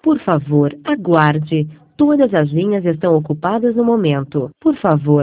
Por favor, aguarde. Todas as linhas estão ocupadas no momento. Por favor,